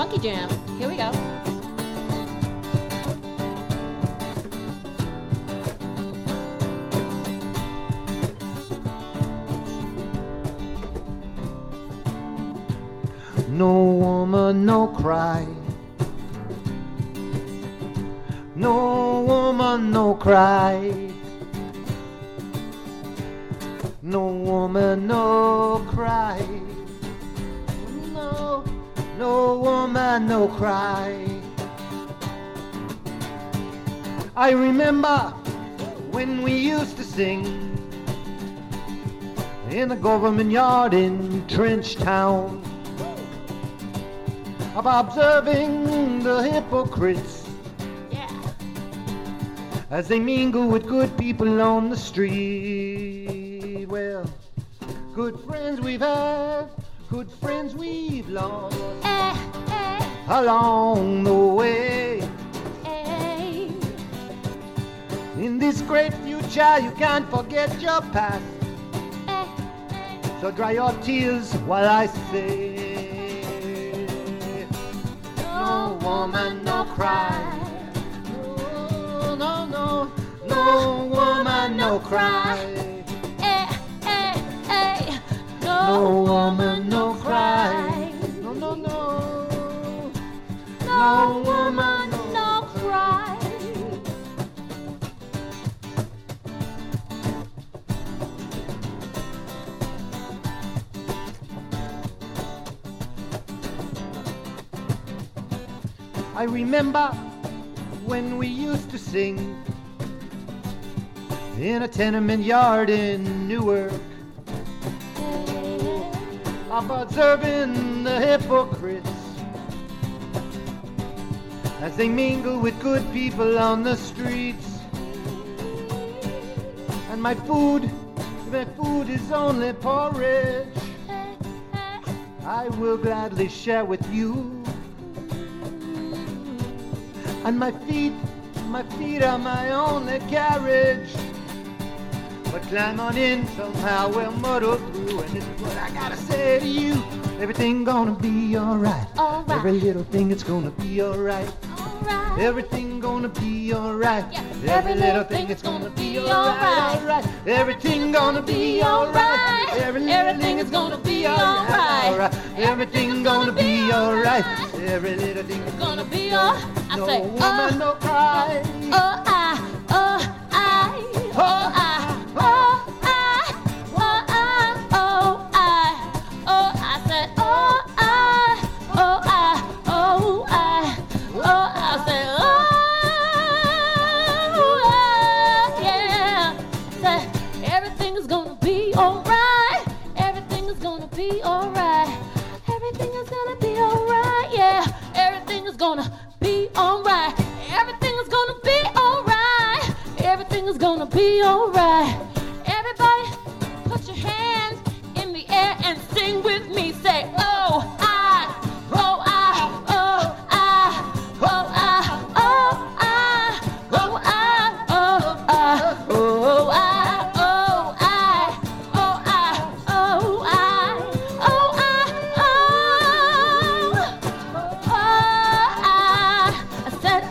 Funky Jam. Here we go. No woman, no cry. No woman, no cry. No woman, no cry. No, no woman, no cry. I remember when we used to sing in the government yard in Trench Town, of observing the hypocrites, Yeah. as they mingle with good people on the street. Well, good friends we've had, good friends we've lost along the way. In this great future you can't forget your past, so dry your tears while I say, no woman, no cry. No, no, no, no woman, no cry. No woman, no cry. No, no, no. No woman, no cry. I remember when we used to sing in a tenement yard in Newark, of observing the hypocrites as they mingle with good people on the streets. And my food is only porridge I will gladly share with you. And my feet are my only carriage. But climb on in, somehow we'll muddle through. And this is what I gotta say to you. Everything gonna be alright. Alright. Every little thing, it's gonna be alright. Alright. Everything gonna be alright. Yeah. Every little thing, it's gonna be alright. Alright. Everything gonna be alright. Everything is gonna be alright. Everything gonna be alright. Every little thing is Gonna be alright. I no say, woman, no cry. oh, I, oh, I, oh, I, oh, I, oh, I, oh, I, oh, I said, oh, I, oh, I, oh, I, oh, I said, oh, yeah. Said, everything is gonna be alright. Everything is gonna be alright. Everything is gonna be alright, yeah. Everything is gonna be alright. Everything is gonna be alright. Everything is gonna be alright. Everybody, put your hands in the air and sing with me. Say, oh, I, oh, I, oh, I, oh, I, oh, I, oh, I, oh, I, oh, I, oh, I, oh, I, oh, I, oh, I said,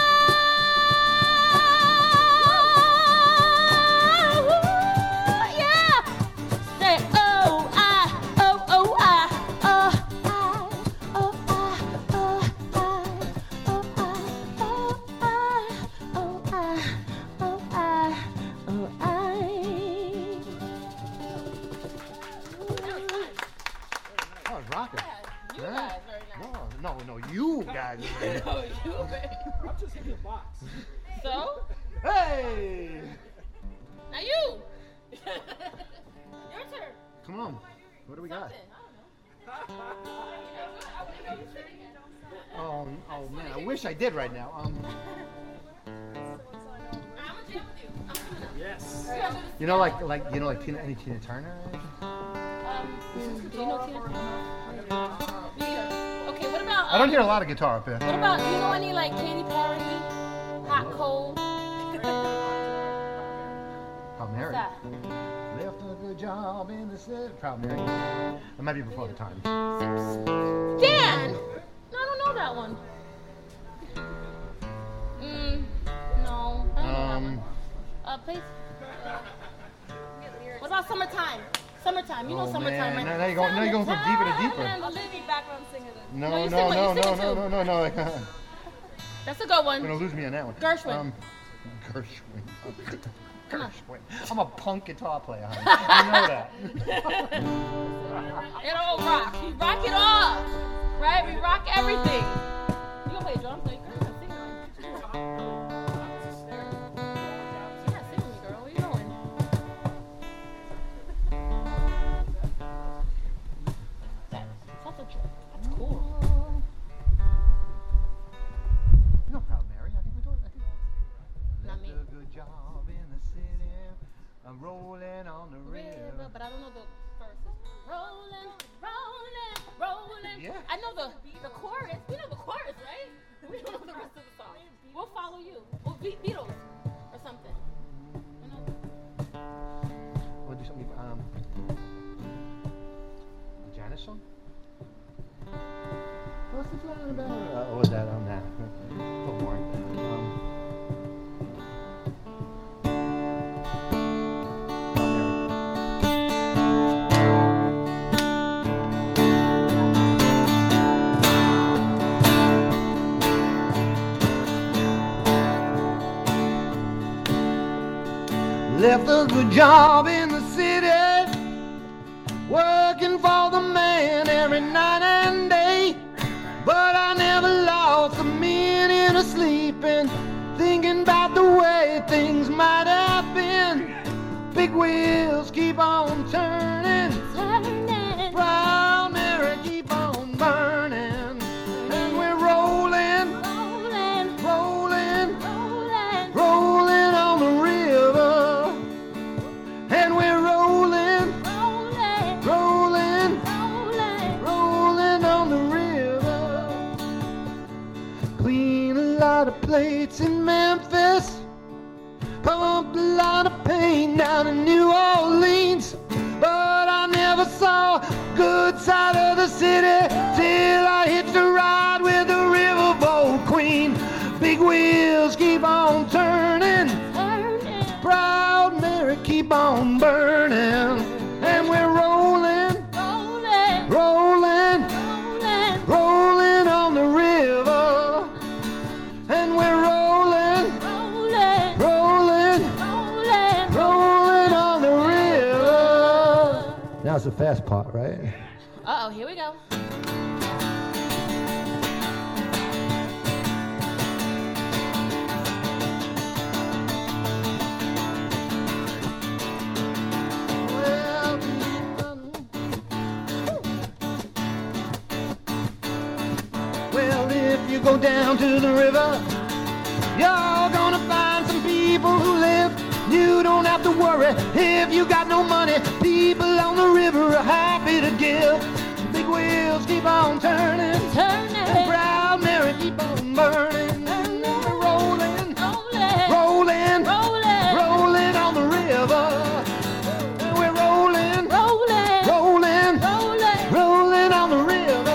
yeah. Say, oh, I, oh, oh, I, oh, I, oh, I, oh, I, oh, I, oh, I, oh, I, oh, I. Oh, it's rocking. You guys very nice. No, you guys. No, you very. I'm just hitting the box. So, Hey! now you. Your turn. Come on. What do we got? Oh man, I wish I did right now. Yes. You know, like any Tina Turner? Do you know Tina Turner? Okay, what about? I don't hear a lot of guitar up here. What about? Do you know any like Katy Perry? Hot Cold. Proud Mary. What's Left a good job in the city. Proud Mary. That might be before the time. Dan. I don't know that one. No, I don't know that one. Please. What about Summertime? Summertime, you know Summertime, man. right? Now you're going from deeper to deeper. Background singer. No. That's a good one. You're gonna lose me on that one. Gershwin. Gershwin. Come on. Gershwin. I'm a punk guitar player, honey. You know that. It all rock. We rock it all. Right? We rock everything. You gonna play drums? No, you can't sing. Yeah, sing with me, girl. Where you going? That's cool. No problem, Mary. I think we're doing it. Not me. Left a good job in the city. I'm rolling on the river. But I don't know the verses. Rolling, rolling, rolling. Yeah. I know the chorus. We know the chorus, right? We don't know the rest of the song. We'll follow you. We'll beat Beatles or something. You know? We'll do something. A Janis song? What's the plan about? Oh, is that on that? Don't worry. Left a good job in the city, working for the man every night and day. But I never lost a minute of sleeping, thinking about the way things might have been. Big wheels keep on turning, proud Mary keep on burning, and we're rolling, rolling, rolling, rolling on the river, and we're rolling, rolling, rolling, rolling on the river. Clean a lot of plates in Memphis, pumped a lot of paint down in New Orleans, but I never saw a good side of the city till I hitched a ride with the riverboat queen. Big wheels keep on turning, proud Mary keep on burning, and we're rolling, rolling, rolling on the river, and we're rolling, rolling, rolling on the river. Now it's the fast part, right? Uh-oh, here we go. Well, if you go down to the river, you're gonna find some people who live. You don't have to worry if you got no money. People on the river are happy to give. Big wheels keep on turning, and proud Mary keep on burning, and we're rolling, rolling, rolling on the river, and we're rolling, rolling, rolling on the river.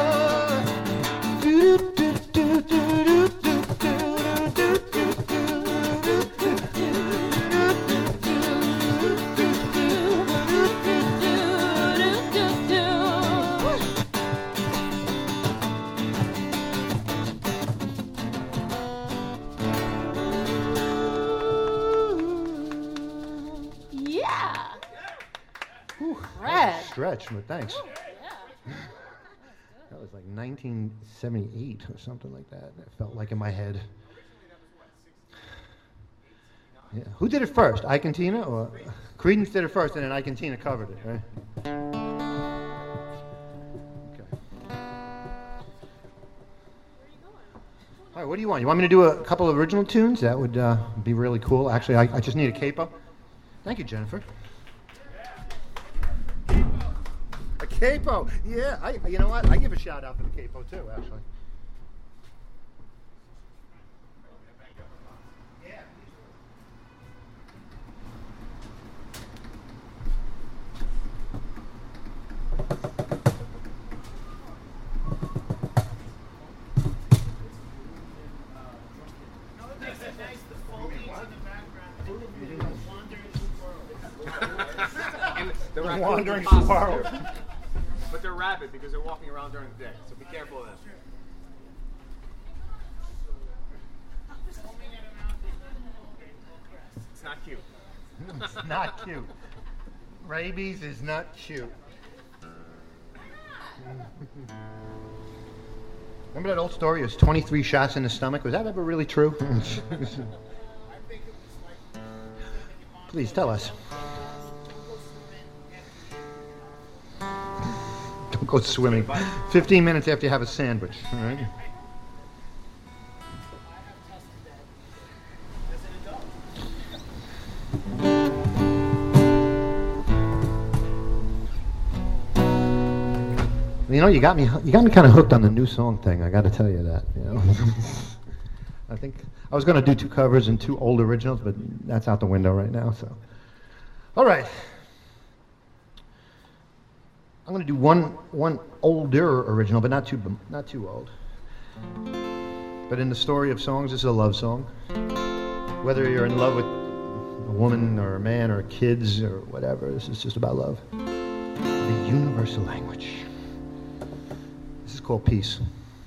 Stretch, but thanks. That was like 1978 or something like that. It felt like in my head. Yeah. Who did it first? Ike and Tina, or Creedence did it first, and then Ike and Tina covered it, right? Okay. All right, what do you want? You want me to do a couple of original tunes? That would be really cool. Actually, I just need a capo. Thank you, Jennifer. A capo, yeah. You know what? I give a shout out for the capo too, actually. And the raccoons Wandering are squirrel. too. But they're rabid because they're walking around during the day, so be careful of them. It's not cute. It's not cute. Rabies is not cute. Remember that old story? It was 23 shots in the stomach. Was that ever really true? Please tell us. Don't go swimming. 15 minutes after you have a sandwich. All right. You know, you got me kind of hooked on the new song thing. I got to tell you that. You know, I think I was going to do 2 covers and 2 old originals, but that's out the window right now. So, all right, I'm going to do one older original, but not too old. But in the story of songs, this is a love song. Whether you're in love with a woman or a man or kids or whatever, this is just about love. The universal language. This is called Peace.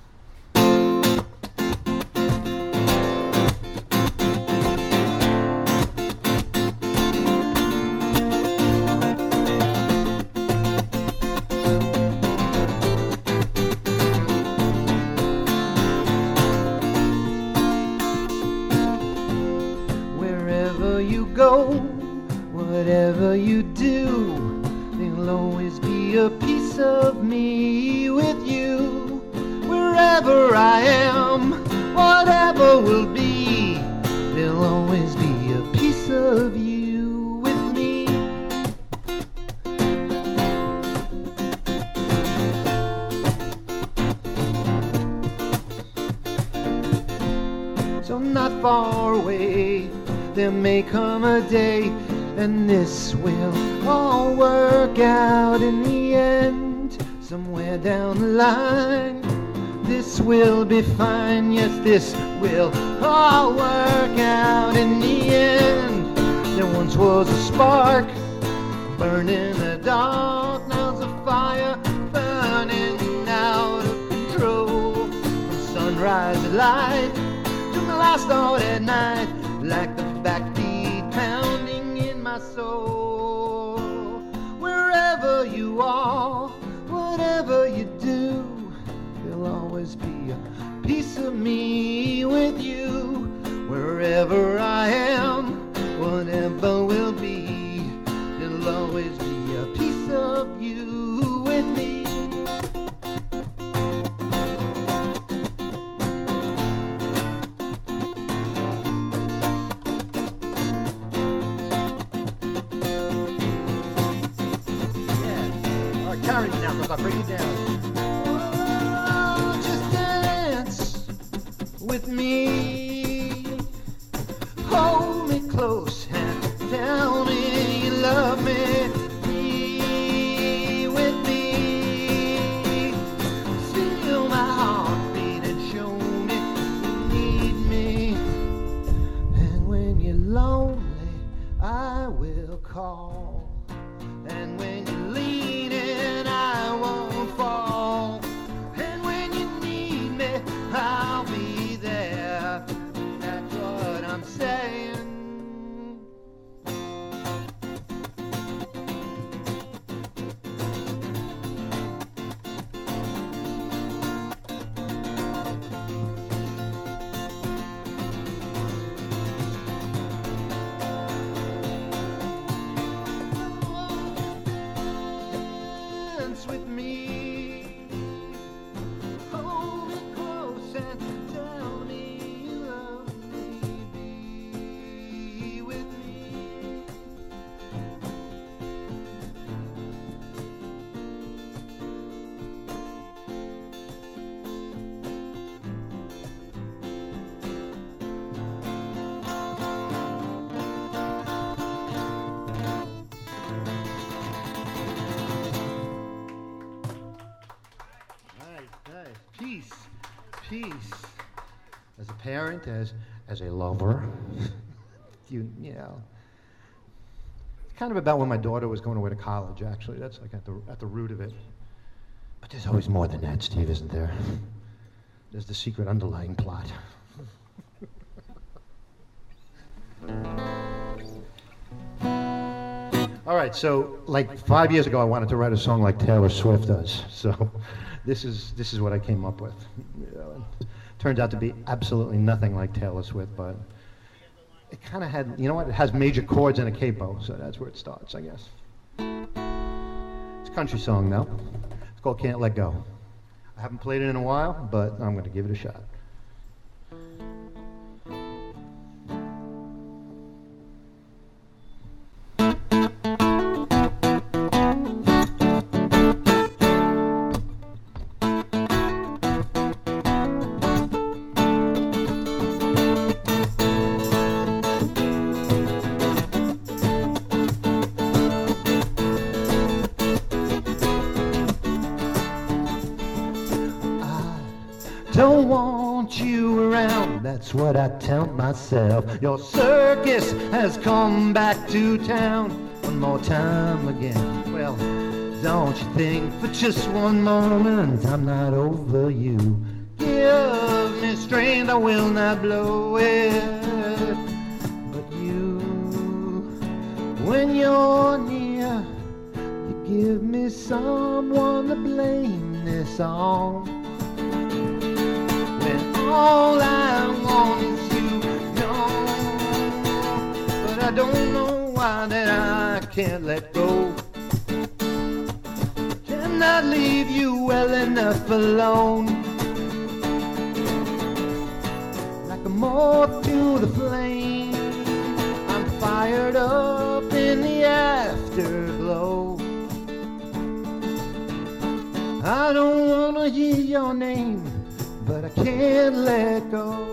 Wherever you go, whatever you do, there'll always be a piece of me with you. Wherever I am, whatever will be, there'll always be a piece of you with me. So not far away, there may come a day, and this will all work out in the end. Somewhere down the line, this will be fine. Yes, this will all work out in the end. There once was a spark burning in the dark. Now's a fire burning out of control. From sunrise to light, to the last thought at night, like the backbeat pounding in my soul. Wherever you are, whatever you do, there'll always be a piece of me with you. Wherever I am, whatever will be, there'll always be a piece of you with me. Carry me now, because I'll bring you down. Oh, just dance with me. Hold me close and tell me you love me. Be with me. Feel my heartbeat and show me you need me. And when you're lonely, I will call. And when you're leaning, I won't fall. And when you need me, I'll be there. That's what I'm saying. Dance with me. Hold me close and tell me you love me. Be with me. Nice. Peace. As a parent, as a lover, you know. It's kind of about when my daughter was going away to college, actually. That's like at the root of it. But there's always more than that, Steve, isn't there? There's the secret underlying plot. All right, so like 5 years ago, I wanted to write a song like Taylor Swift does. So this is what I came up with. You know, it turns out to be absolutely nothing like Taylor Swift, but it kind of had, you know what? It has major chords and a capo, so that's where it starts, I guess. It's a country song, though. It's called Can't Let Go. I haven't played it in a while, but I'm going to give it a shot. Don't want you around, that's what I tell myself. Your circus has come back to town one more time again. Well, don't you think for just one moment I'm not over you. Give me strength, I will not blow it. But you, when you're near, you give me someone to blame this on. All I want is you gone, but I don't know why that I can't let go. Cannot leave you well enough alone. Like a moth to the flame, I'm fired up in the afterglow. I don't wanna hear your name, but I can't let go.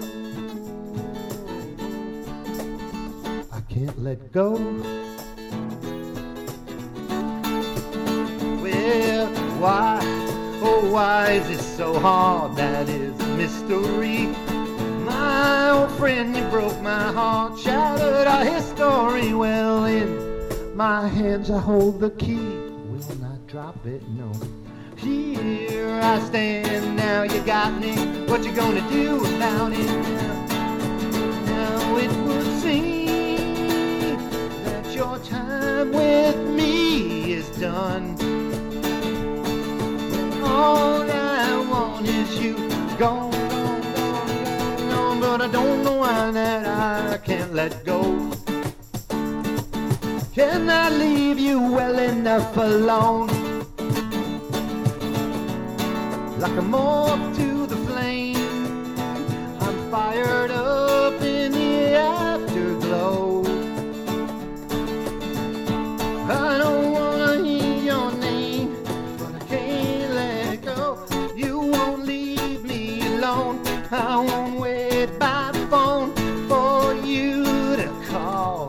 I can't let go. Well, why, oh why is it so hard? That is a mystery. My old friend, you broke my heart, shattered our history. Well, in my hands I hold the key, will not drop it, no. Here I stand, now you got me. What you gonna do about it now? Now it would seem that your time with me is done. All I want is you gone, gone, gone, gone. But I don't know why that I can't let go. Can I leave you well enough alone? Like a moth to the flame, I'm fired up in the afterglow. I don't wanna hear your name, but I can't let go. You won't leave me alone. I won't wait by the phone for you to call.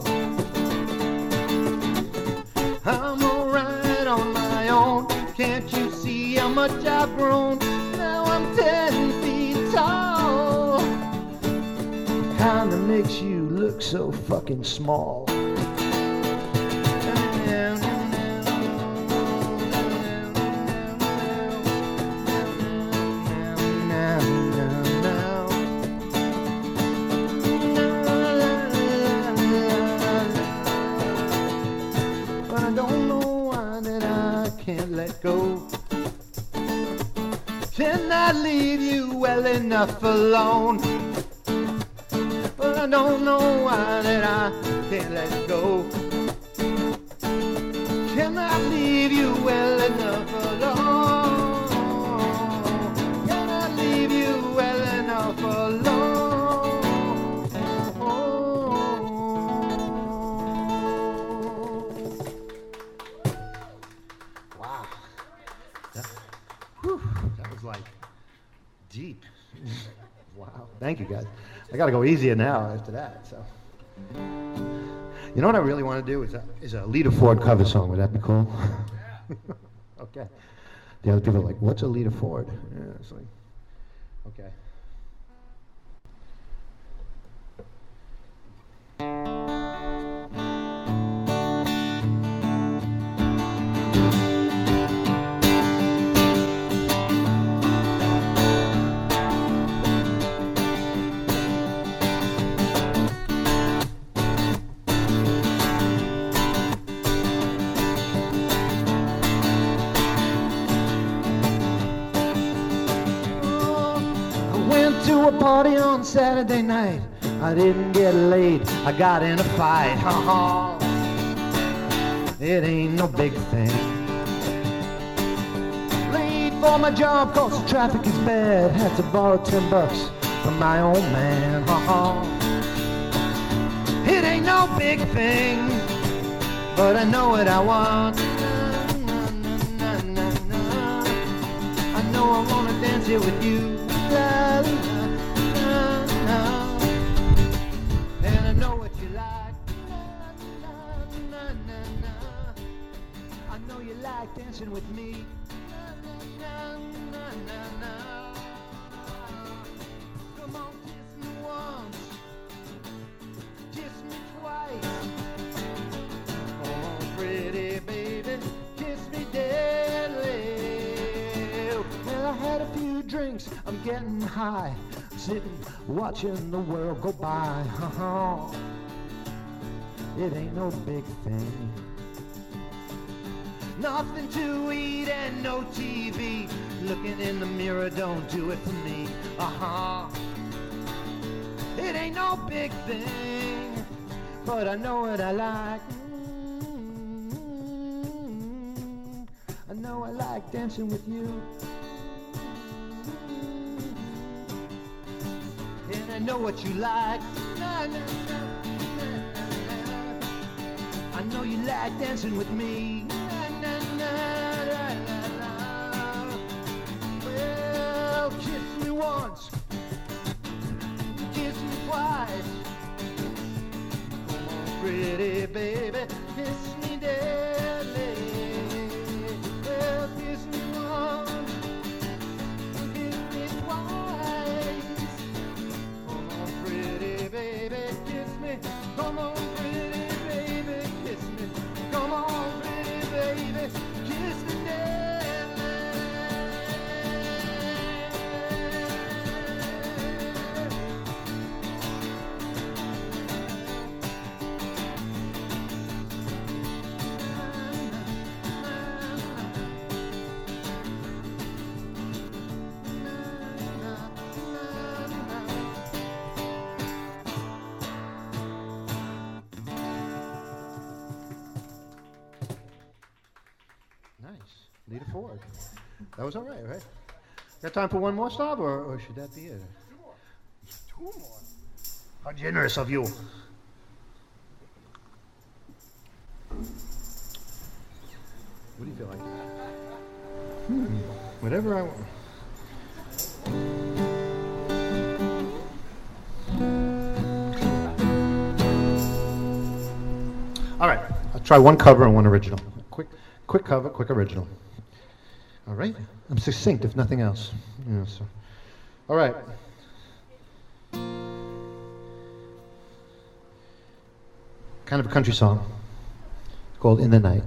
I'm alright on my own. Can't you see how much I've grown? Now I'm 10 feet tall. Kinda makes you look so fucking small. But I don't know why that I can't let go. Can I leave you well enough alone? But I don't know why that I can't let go. Can I leave you well enough alone? Can I leave you well enough alone? Wow. That was like deep. Wow. Thank you, guys. I got to go easier now after that. So, you know what I really want to do is a Lita Ford cover song. Would that be cool? Okay. The other people are like, "What's a Lita Ford?" Yeah, it's like, okay. to a party on Saturday night. I didn't get laid, I got in a fight. It ain't no big thing. Late for my job cause the traffic is bad. Had to borrow $10 from my old man. It ain't no big thing, but I know what I want. I know I wanna dance here with you. And I know what you like. I know you like dancing with me. Come on, kiss me once, kiss me twice. Oh, pretty baby, kiss me deadly. Well, I had a few drinks, I'm getting high, sitting watching the world go by. It ain't no big thing. Nothing to eat and no TV. Looking in the mirror don't do it for me. It ain't no big thing, but I know what I like. I know I like dancing with you. And I know what you like. I know you like dancing with me. Well, kiss me once, kiss me twice. Come on, pretty baby, kiss me deadly. Well, kiss me once, kiss me twice. Come on, pretty baby, kiss me. Come on, pretty baby, kiss me. Come on, pretty baby, kiss me deadly. Nice. Lead it forward. That was all right, right? Got time for one more stop, or should that be it? Two more. How generous of you. What do you feel like? Whatever I want. All right. I'll try one cover and one original. Quick cover, quick original. All right? I'm succinct, if nothing else. Yeah, so. All right. Kind of a country song called In the Night.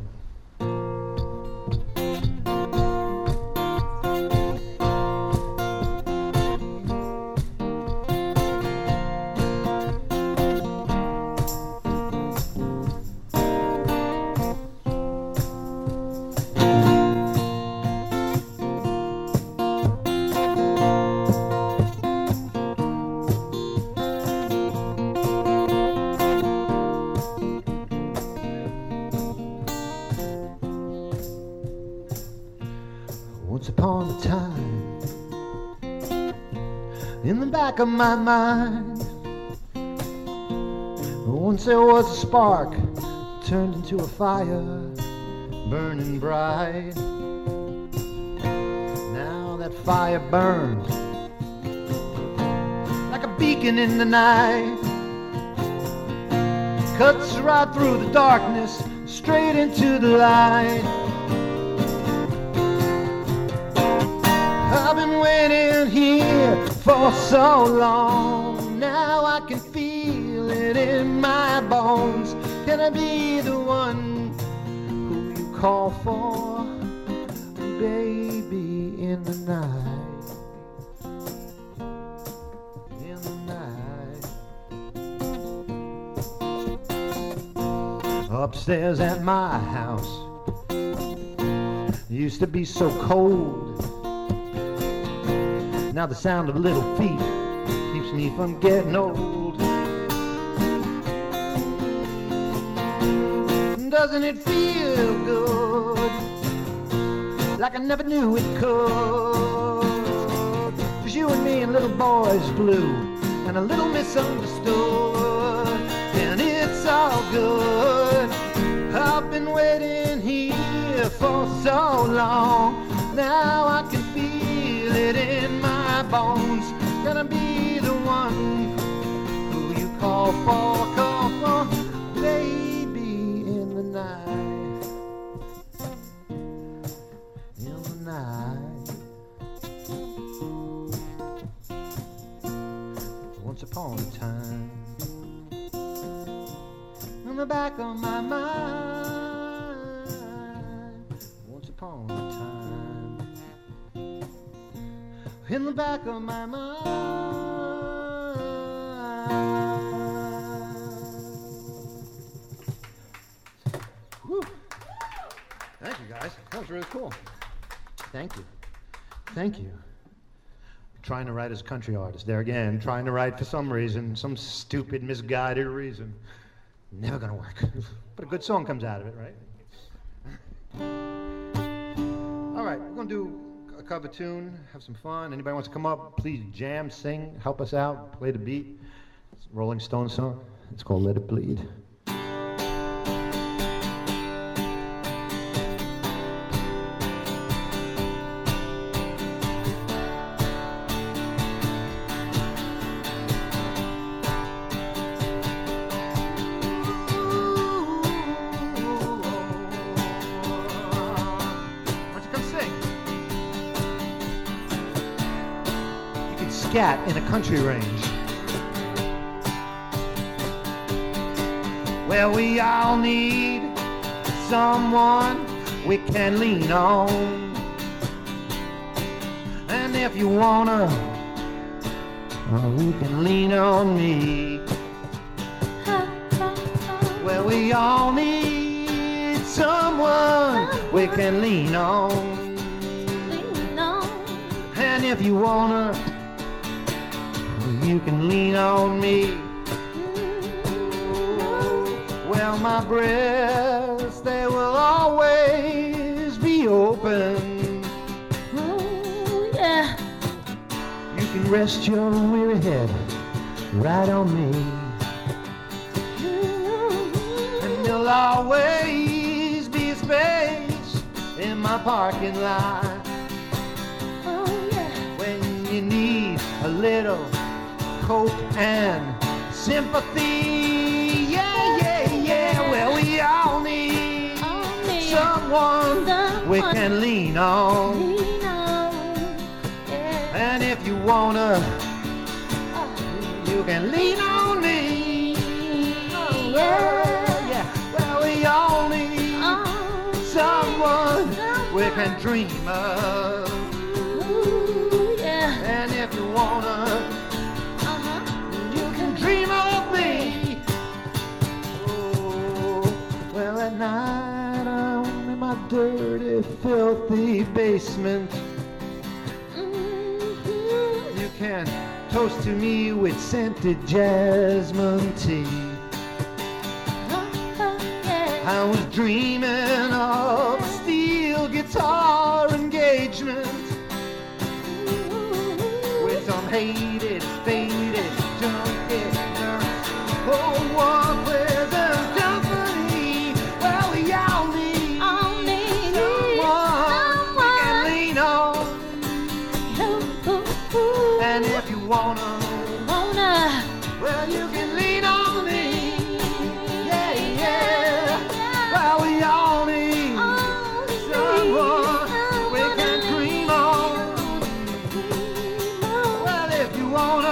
Once upon a time, in the back of my mind, once there was a spark, turned into a fire, burning bright. Now that fire burns like a beacon in the night, cuts right through the darkness, straight into the light. I've been waiting here for so long. Now I can feel it in my bones. Can I be the one who you call for, baby, in the night? In the night. Upstairs at my house, it used to be so cold. Now the sound of little feet keeps me from getting old. Doesn't it feel good? Like I never knew it could. Just you and me and little boys blue and a little misunderstood. And it's all good. I've been waiting here for so long. Now I can feel it in my bones. Gonna be the one who you call for, baby, in the night, in the night. Once upon a time, in the back of my mind, once upon a time, in the back of my mind. Whew. Thank you, guys. That was really cool. Thank you. Thank you. Trying to write as a country artist. There again, trying to write for some reason, some stupid, misguided reason. Never gonna work. But a good song comes out of it, right? All right, we're gonna do a cover tune, have some fun. Anybody wants to come up, please jam, sing, help us out, play the beat. It's a Rolling Stones song. It's called Let It Bleed. Scat in a country range where we all need someone we can lean on. And if you wanna, you can lean on me. Where we all need someone we can lean on. And if you wanna, you can lean on me. Well, my breasts, they will always be open. Oh, yeah. You can rest your weary head right on me. And there'll always be space in my parking lot. Oh, yeah. When you need a little hope and sympathy, yeah, yeah, yeah. Well, we all need someone we can lean on. Yeah. And if you wanna, you can lean on me. Oh, yeah. Well, we all need someone we can dream of. Ooh, yeah. And if you wanna, dream of me. Oh, well, at night I'm in my dirty, filthy basement. You can toast to me with scented jasmine tea. I was dreaming of steel guitar engagement with some hated, faded junkie nurse. Oh, one pleasant company. Well, we all need someone we can lean on. And if you wanna, well, you can lean on me. Yeah, yeah. Well, we all need someone we can dream on. Well, if you wanna,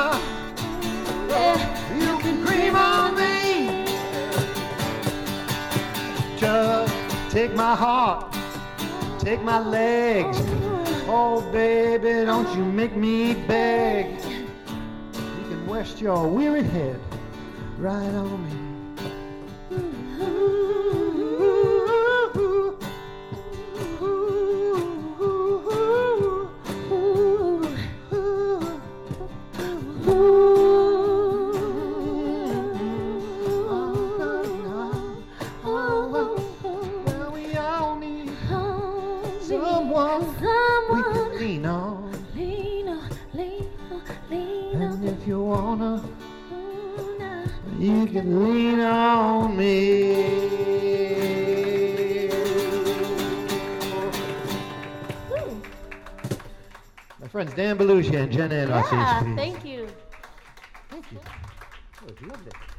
you can cream on me. Just take my heart, take my legs. Oh, baby, don't you make me beg. You can rest your weary head right on me. Ooh. someone we someone. can lean on. Lean on, lean on, lean on. And if you wanna, Ooh, nah. you can lean on me. Woo. My friends Dan Belushi and Jenna and Yeah, Arceus, please. thank you. Thank you. That was lovely.